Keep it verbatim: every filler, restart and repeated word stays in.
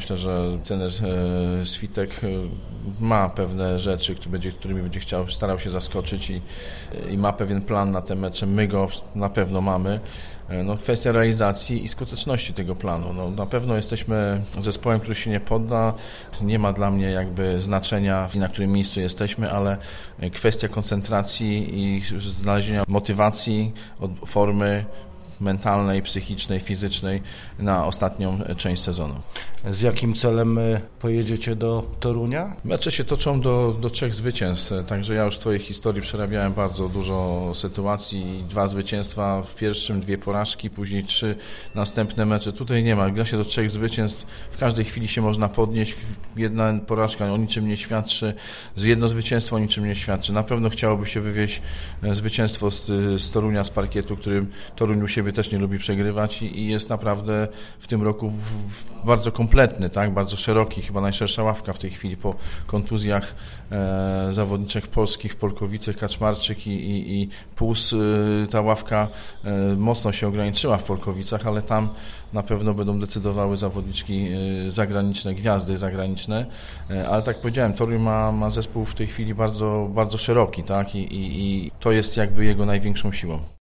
Myślę, że trener Switek ma pewne rzeczy, które będzie, którymi będzie chciał, starał się zaskoczyć i, i ma pewien plan na te mecze. My go na pewno mamy. No, kwestia realizacji i skuteczności tego planu. No, na pewno jesteśmy zespołem, który się nie podda. Nie ma dla mnie jakby znaczenia, na którym miejscu jesteśmy, ale kwestia koncentracji i znalezienia motywacji, formy mentalnej, psychicznej, fizycznej na ostatnią część sezonu. Z jakim celem pojedziecie do Torunia? Mecze się toczą do, do trzech zwycięstw, także ja już w Twojej historii przerabiałem bardzo dużo sytuacji. Dwa zwycięstwa w pierwszym, dwie porażki, później trzy następne mecze. Tutaj nie ma, gra się do trzech zwycięstw. W każdej chwili się można podnieść. Jedna porażka o niczym nie świadczy, z jedno zwycięstwo o niczym nie świadczy. Na pewno chciałoby się wywieźć zwycięstwo z, z Torunia, z parkietu, którym Toruń u siebie też nie lubi przegrywać i, i jest naprawdę w tym roku w, w bardzo kompletny, tak, bardzo szeroki, chyba najszersza ławka w tej chwili po kontuzjach e, zawodniczych polskich, Polkowice, Kaczmarczyk i, i, i Puls. E, ta ławka e, mocno się ograniczyła w Polkowicach, ale tam na pewno będą decydowały zawodniczki e, zagraniczne, gwiazdy zagraniczne, e, ale tak jak powiedziałem, Toruń ma, ma zespół w tej chwili bardzo, bardzo szeroki, tak, i, i, i to jest jakby jego największą siłą.